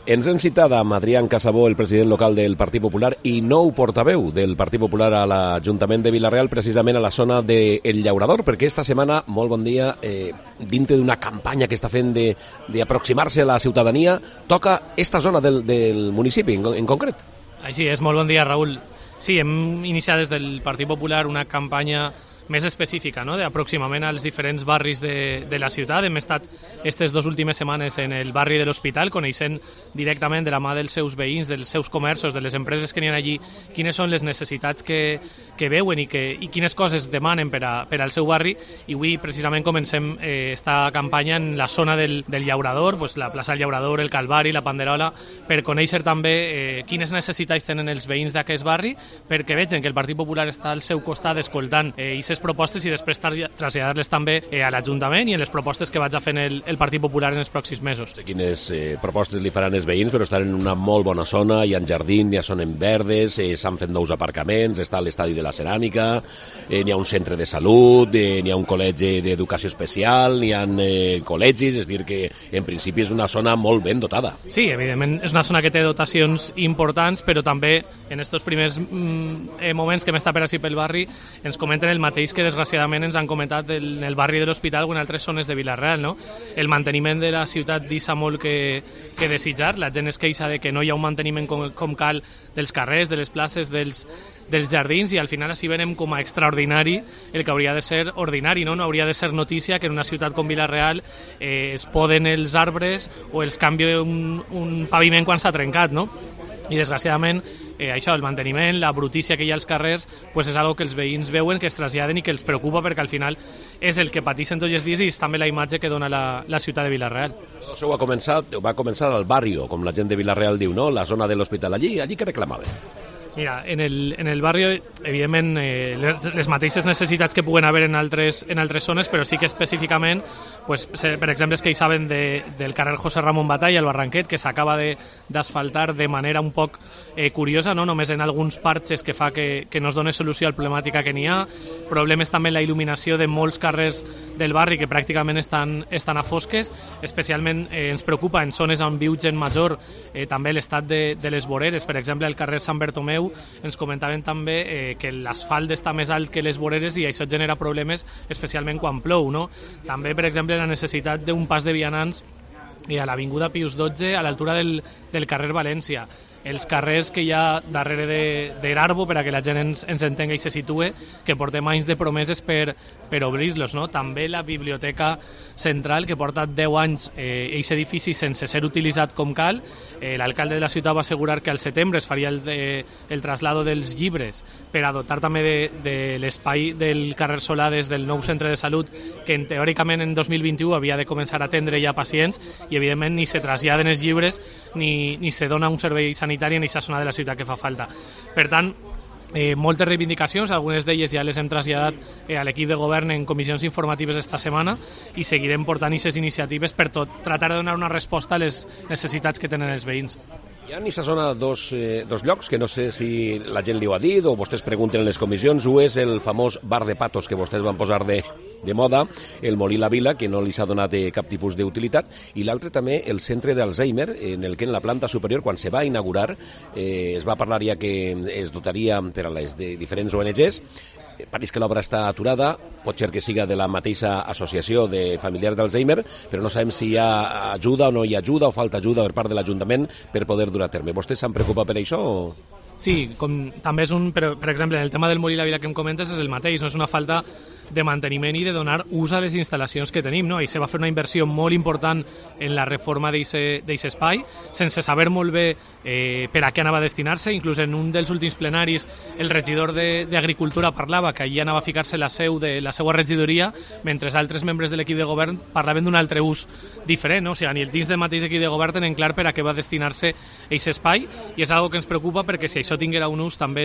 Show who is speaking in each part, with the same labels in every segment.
Speaker 1: Ens hem citat amb Adrián Casabó, el president local del Partit Popular i nou portaveu del Partit Popular a l'Ajuntament de Vila-real, precisament a la zona del Llaurador, perquè esta setmana, molt bon dia, dintre d'una campanya que està fent d'aproximar-se a la ciutadania, toca esta zona del municipi en concret.
Speaker 2: Així és, molt bon dia, Raül. Sí, hem iniciat des del Partit Popular una campanya més específica, no?, d'aproximament als diferents barris de la ciutat. Hem estat aquestes 2 últimes setmanes en el barri de l'Hospital, coneixent directament de la mà dels seus veïns, dels seus comerços, de les empreses que n'hi ha allí, quines són les necessitats que veuen i quines coses demanen per al seu barri. I avui precisament comencem esta campanya en la zona del Llaurador, pues la plaça del Llaurador, el Calvari, la Panderola, per conèixer també quines necessitats tenen els veïns d'aquest barri, perquè vegin que el Partit Popular està al seu costat escoltant aquestes propostes i després traslladar-les també a l'Ajuntament i en les propostes que vaig a fer el Partit Popular en els pròxims mesos.
Speaker 1: No sé quines propostes li faran els veïns, però estan en una molt bona zona, hi ha jardins, hi ha zones verdes, s'han fet nous aparcaments, està l'estadi de la ceràmica, n'hi ha un centre de salut, n'hi ha un col·legi d'educació especial, n'hi ha col·legis, és a dir que en principi és una zona molt ben dotada.
Speaker 2: Sí, evidentment és una zona que té dotacions importants, però també en aquests primers moments que hem estat per així pel barri ens comenten el mateix que desgraciadament ens han comentat en el barri de l'Hospital o en altres zones de Vila-real, no? El manteniment de la ciutat deixa molt que desitjar. La gent es queixa de que no hi ha un manteniment com cal dels carrers, de les places, dels jardins, i al final així venem com a extraordinari el que hauria de ser ordinari, no? No hauria de ser notícia que en una ciutat com Vila-real es poden els arbres o els canvia un paviment quan s'ha trencat, no? I desgraciadament això, el manteniment, la brutícia que hi ha als carrers, pues és algo que els veïns veuen, que es traslladen i que els preocupa, perquè al final és el que pateixen tots els dies i és també la imatge que dona la ciutat de Vila-real.
Speaker 1: Això va començar al barri, com la gent de Vila-real diu, no? La zona de l'Hospital, allí que reclamaven.
Speaker 2: Mira, en el barri, evidentment, les mateixes necessitats que puguen haver en altres zones, però sí que específicament, pues, per exemple, es queixaven del carrer José Ramón Batalla, el Barranquet, que s'acaba d'asfaltar de manera un poc curiosa, no? Només en alguns parxes que fa que no es doni solució a la problemàtica que n'hi ha. Problemes també en la il·luminació de molts carrers del barri que pràcticament estan a fosques. Especialment ens preocupa en zones on viu gent major també l'estat de les voreres. Per exemple, el carrer Sant Bertomeu ens comentaven també que l'asfalt està més alt que les voreres i això genera problemes especialment quan plou, no? També, per exemple, la necessitat d'un pas de vianants a l'Avinguda Pius XII a l'altura del carrer València. Els carrers que hi ha darrere d'Erarbo, per a que la gent ens entenga i se situe, que portem anys de promeses per obrir-los, no? També la Biblioteca Central, que porta 10 anys aquest edifici sense ser utilitzat com cal. L'alcalde de la ciutat va assegurar que al setembre es faria el traslado dels llibres per a dotar també de l'espai del carrer Solades del nou centre de salut, que teòricament en 2021 havia de començar a atendre ja pacients, i evidentment ni se traslladen els llibres ni se dona un servei sanitari en aquesta zona de la ciutat que fa falta. Per tant, moltes reivindicacions, algunes d'elles ja les hem traslladat a l'equip de govern en comissions informatives esta setmana i seguirem portant aquestes iniciatives per tratar de donar una resposta a les necessitats que tenen els veïns.
Speaker 1: Hi ha en aquesta zona dos llocs que no sé si la gent li ho ha dit o vostès pregunten en les comissions. Un és el famós bar de patos que vostès van posar de moda, el Molí La Vila, que no li s'ha donat cap tipus d'utilitat, i l'altre també el centre d'Alzheimer, en el que en la planta superior, quan se va inaugurar, es va parlar ja que es dotaria per a les de diferents ONGs. Pareix que l'obra està aturada, pot ser que siga de la mateixa associació de familiars d'Alzheimer, però no sabem si hi ha ajuda o no hi ha ajuda o falta ajuda per part de l'Ajuntament per poder dur a terme. Vostès s'han preocupat per això o...?
Speaker 2: Sí, també és però, per exemple, en el tema del Molí La Vila que em comentes és el mateix, no és una falta de manteniment i de donar ús a les instal·lacions que tenim, no? I se va fer una inversió molt important en la reforma d'aquest espai, sense saber molt bé per a què anava a destinar-se. Inclús en un dels últims plenaris el regidor d'Agricultura parlava que allí anava a ficar-se la seu de la seva regidoria, mentre altres membres de l'equip de govern parlaven d'un altre ús diferent, no? O sigui, ni el dins del mateix equip de govern tenen clar per a què va destinar-se aquest espai, i és algo que ens preocupa perquè si això tinguera un ús també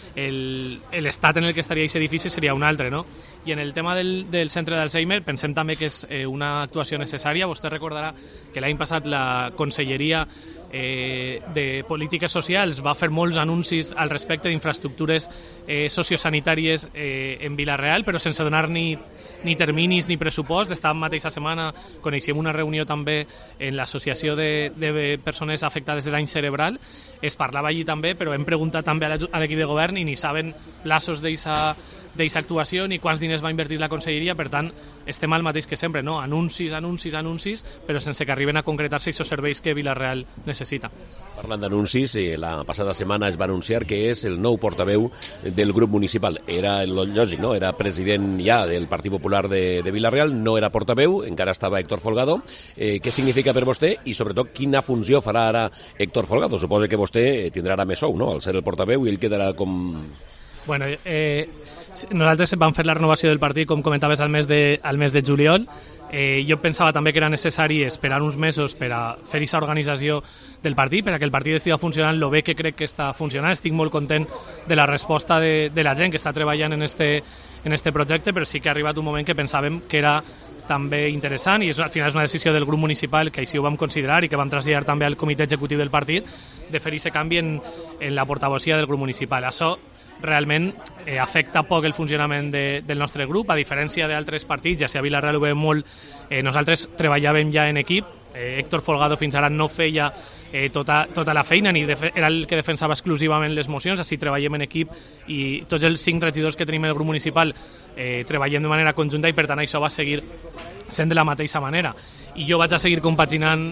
Speaker 2: l'estat en el que estaria aquest edifici seria un altre, no? I en el tema del centre d'Alzheimer pensem també que és una actuació necessària. Vostè recordarà que l'any passat la Conselleria de polítiques socials va fer molts anuncis al respecte d'infraestructures sociosanitàries en Vila-real, però sense donar ni terminis ni pressupost. Esta mateixa setmana coneixem una reunió també en l'associació de persones afectades de dany cerebral. Es parlava allí també, però hem preguntat també a l'equip de govern i ni saben plaços d'eixa actuació ni quants diners va invertir la conselleria. Per tant, estem al mateix que sempre, no? Anuncis, però sense que arriben a concretar-se aquests serveis que Vila-real necessita.
Speaker 1: Parlant d'anuncis, la passada setmana es va anunciar que és el nou portaveu del grup municipal. Era lògic, no? Era president ja del Partit Popular de Vila-real, no era portaveu, encara estava Héctor Folgado. Què significa per vostè i, sobretot, quina funció farà ara Héctor Folgado? Suposo que vostè tindrà ara més sou, no?, al ser el portaveu, i ell quedarà com...
Speaker 2: Bueno, nosaltres vam fer la renovació del partit, com comentaves, al mes de juliol. Jo pensava també que era necessari esperar uns mesos per a fer aquesta organització del partit, per a que el partit estigui funcionant lo bé que crec que està funcionant. Estic molt content de la resposta de la gent que està treballant en este projecte, però sí que ha arribat un moment que pensàvem que era també interessant, i al final és una decisió del grup municipal que així ho vam considerar i que vam traslladar també al comitè executiu del partit, de fer aquest canvi en la portavocia del grup municipal. Això realment afecta poc el funcionament del nostre grup, a diferència d'altres partits, ja si a Vila-real ho veiem molt, nosaltres treballàvem ja en equip. Héctor Folgado fins ara no feia tota la feina, era el que defensava exclusivament les mocions. Així treballem en equip i tots els 5 regidors que tenim en el grup municipal treballem de manera conjunta, i per tant això va seguir sent de la mateixa manera. I jo vaig a seguir compaginant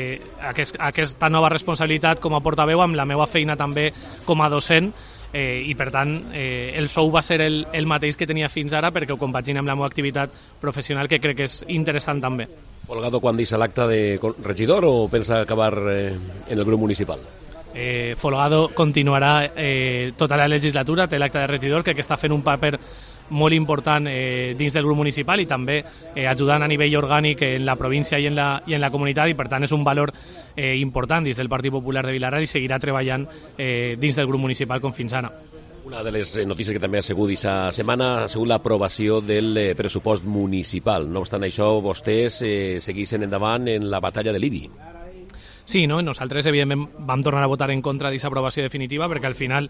Speaker 2: aquesta nova responsabilitat com a portaveu amb la meva feina també com a docent, i per tant el sou va ser el mateix que tenia fins ara, perquè ho compagina amb la meva activitat professional, que crec que és interessant també.
Speaker 1: Folgado, quan deixa l'acte de regidor o pensa acabar en el grup municipal?
Speaker 2: Folgado continuarà tota la legislatura, té l'acte de regidor, crec que està fent un paper molt important dins del grup municipal i també ajudant a nivell orgànic en la província i en la comunitat, i per tant és un valor important dins del Partit Popular de Vila-real i seguirà treballant dins del grup municipal com fins ara.
Speaker 1: Una de les notícies que també ha sigut aquesta setmana ha sigut l'aprovació del pressupost municipal. No obstant això, vostès segueixen endavant en la batalla de l'IBI.
Speaker 2: Sí, no? Nosaltres, evidentment, vam tornar a votar en contra d'aquesta aprovació definitiva, perquè al final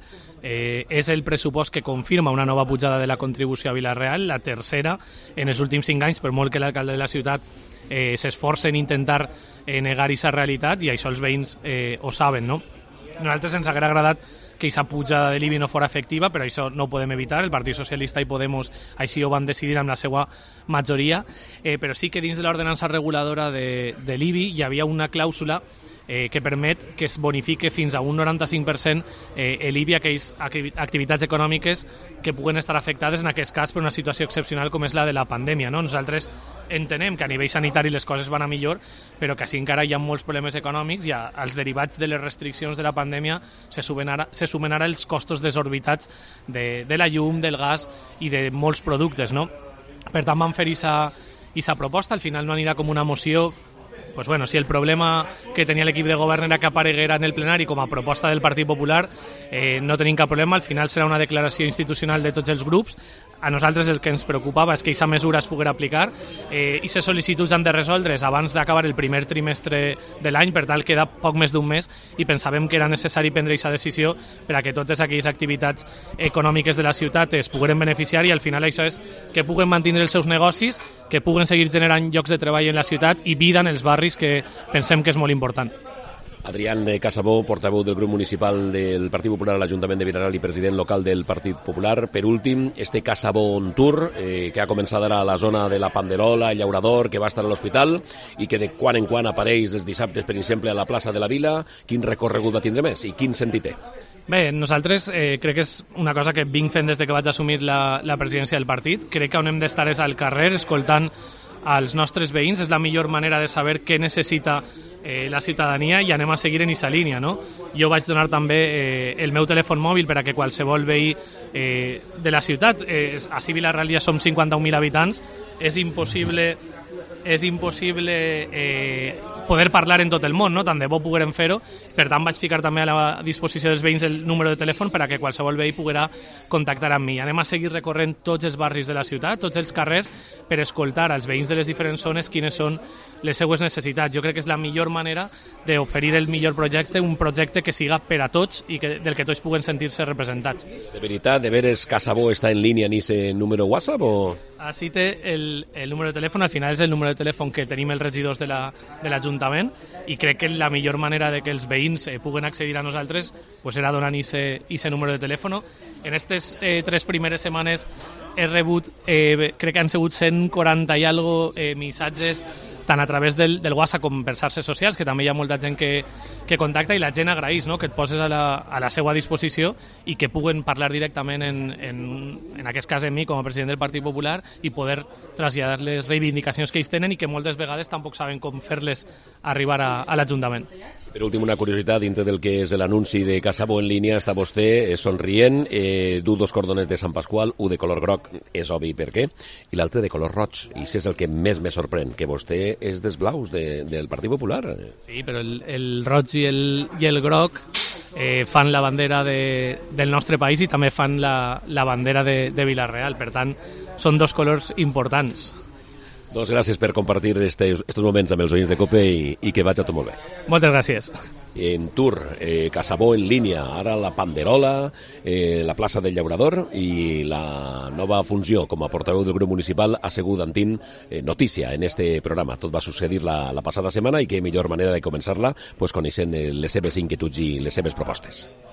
Speaker 2: és el pressupost que confirma una nova pujada de la contribució a Vila-real, la tercera en els últims 5 anys, per molt que l'alcalde de la ciutat s'esforça en intentar negar aquesta realitat, i això els veïns ho saben, no? A nosaltres ens hauria agradat que aquesta pujada de l'IBI no fos efectiva, però això no ho podem evitar. El Partit Socialista i Podemos així ho van decidir amb la seva majoria, però sí que dins de l'ordenança reguladora de l'IBI hi havia una clàusula que permet que es bonifique fins a un 95% l'IBI a aquelles activitats econòmiques que puguen estar afectades en aquest cas per una situació excepcional com és la de la pandèmia, no? Nosaltres entenem que a nivell sanitari les coses van a millor, però que així encara hi ha molts problemes econòmics, i als derivats de les restriccions de la pandèmia se sumen ara els costos desorbitats de la llum, del gas i de molts productes, no? Per tant, vam fer aquesta proposta. Al final no anirà com una moció. Pues bueno, si el problema que tenia l'equip de govern era que apareguera en el plenari com a proposta del Partit Popular, no tenim cap problema. Al final serà una declaració institucional de tots els grups. A nosaltres el que ens preocupava és que aquesta mesura es pogués aplicar, i aquestes sol·licituds han de resoldre's abans d'acabar el primer trimestre de l'any, per tant queda poc més d'un mes, i pensàvem que era necessari prendre aquesta decisió per a que totes aquelles activitats econòmiques de la ciutat es puguen beneficiar, i al final això és que puguen mantenir els seus negocis, que puguen seguir generant llocs de treball en la ciutat i vida en els barris, que pensem que és molt important.
Speaker 1: Adrián Casabó, portaveu del grup municipal del Partit Popular a l'Ajuntament de Vila-real i president local del Partit Popular. Per últim, este Casabó on Tour, que ha començat ara a la zona de la Panderola, el Llaurador, que va estar a l'hospital i que de quan en quan apareix els dissabtes, per exemple, a la plaça de la Vila. Quin recorregut va tindre més i quin sentit té?
Speaker 2: Bé, nosaltres crec que és una cosa que vinc fent des que vaig assumir la presidència del partit. Crec que on hem d'estar és al carrer, escoltant als nostres veïns. És la millor manera de saber què necessita la ciutadania, i anem a seguir en aquesta línia, no? Jo vaig donar també el meu telèfon mòbil per a que qualsevol veí de la ciutat, a Vila-real ja som 51.000 habitants, és impossible poder parlar en tot el món, no? Tant de bo poguérem fer-ho. Per tant, vaig ficar també a la disposició dels veïns el número de telèfon per a que qualsevol veí poguera contactar amb mi. Anem a seguir recorrent tots els barris de la ciutat, tots els carrers, per escoltar als veïns de les diferents zones quines són les seues necessitats. Jo crec que és la millor manera d'oferir el millor projecte, un projecte que siga per a tots i del que tots puguen sentir-se representats.
Speaker 1: De veritat, de veres Casabó està en línia en ese número WhatsApp o...?
Speaker 2: Així té el número de telèfon, al final és el número de telèfon que tenim els regidors de l'Ajuntament i crec que la millor manera de que els veïns puguen accedir a nosaltres pues era donant ese número de telèfon. En aquestes 3 primeres setmanes he rebut, crec que han sigut 140 i algo missatges tant a través del WhatsApp com per xarxes socials, que també hi ha molta gent que contacta i la gent agraeix, no? Que et poses a la seva disposició i que puguen parlar directament en aquest cas en mi com a president del Partit Popular i poder traslladar les reivindicacions que ells tenen i que moltes vegades tampoc saben com fer-les arribar a l'Ajuntament.
Speaker 1: Per últim, una curiositat, dintre del que és l'anunci de Casabó en línia, està vostè somrient, du 2 cordones de Sant Pasqual, un de color groc, és obvi per què, i l'altre de color roig, i això és el que més me sorprèn, que vostè és dels blaus del Partit Popular.
Speaker 2: Sí, però el roig i el groc fan la bandera del nostre país i també fan la bandera de Vila-real, per tant, són 2 colors importants.
Speaker 1: Doncs gràcies per compartir estos moments amb els veïns de COPE i que vagi tot molt bé.
Speaker 2: Moltes gràcies.
Speaker 1: En tour, Casabó en línia, ara la Panderola, la plaça del Llaurador i la nova funció com a portaveu del grup municipal ha sigut Antín notícia en este programa. Tot va succeir la passada setmana i que millor manera de començar-la pues, coneixent les seves inquietuds i les seves propostes.